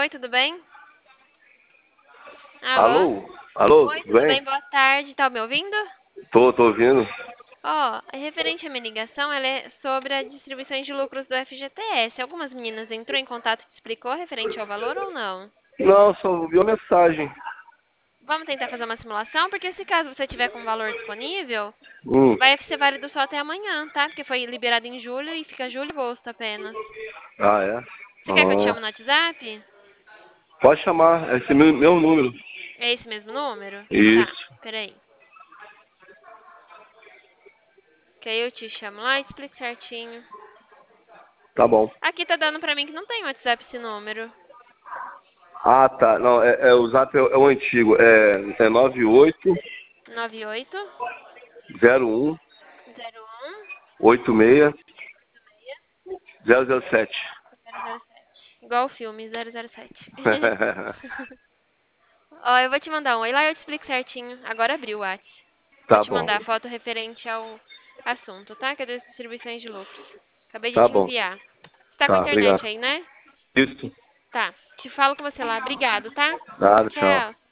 Oi, tudo bem? Alô? Alô? Alô, Oi, tudo tudo bem? bem? Boa tarde. Tá me ouvindo? Tô ouvindo. Ó, referente à minha ligação, ela é sobre a distribuição de lucros do FGTS. Algumas meninas entrou em contato e te explicou referente ao valor ou não? Não, só vi a mensagem. Vamos tentar fazer uma simulação, porque se caso você tiver com valor disponível, Hum. vai ser válido só até amanhã, tá? Porque foi liberado em julho e fica julho e agosto apenas. Ah, é? Você quer que eu te chame no Ah. WhatsApp? Pode chamar, é esse meu número. É esse mesmo número? Tá, Isso, peraí. Que aí eu te chamo lá e explico certinho. tá bom. Aqui tá dando pra mim que não tem WhatsApp esse número. Ah, tá. Não, o Zap é o antigo. É 98 98 01 01 86 007. 007. Igual o filme 007. Ó, eu vou te mandar um oi lá e eu te explico certinho. Agora abriu o WhatsApp. Vou Tá te bom, mandar a foto referente ao assunto, tá? Que é das distribuições de lucros. Acabei de tá te bom. enviar. Você tá com Tá, obrigado. internet aí, né? Isso. Tá. Te falo com você lá. Obrigado, tá? Nada, tchau. Tchau.